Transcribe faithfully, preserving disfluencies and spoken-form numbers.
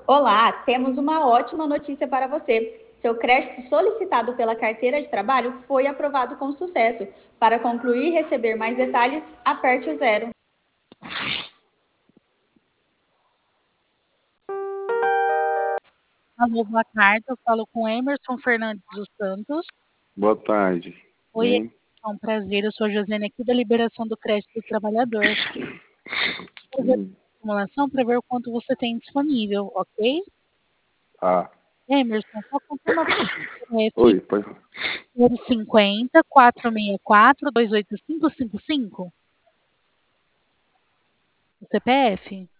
Olá, temos uma ótima notícia para você. Seu crédito solicitado pela carteira de trabalho foi aprovado com sucesso. Para concluir e receber mais detalhes, aperte o zero. Alô, boa tarde. Eu falo com Emerson Fernandes dos Santos. Boa tarde. Oi, Hein? é um prazer. Eu sou a Josiane aqui da Liberação do Crédito do Trabalhador. Fazer Hum, a simulação para ver o quanto você tem disponível, ok? ah. Emerson, só confirma para você. Oi, pode falar. cinquenta, quatrocentos e sessenta e quatro, duzentos e oitenta e cinco, cinquenta e cinco? O C P F?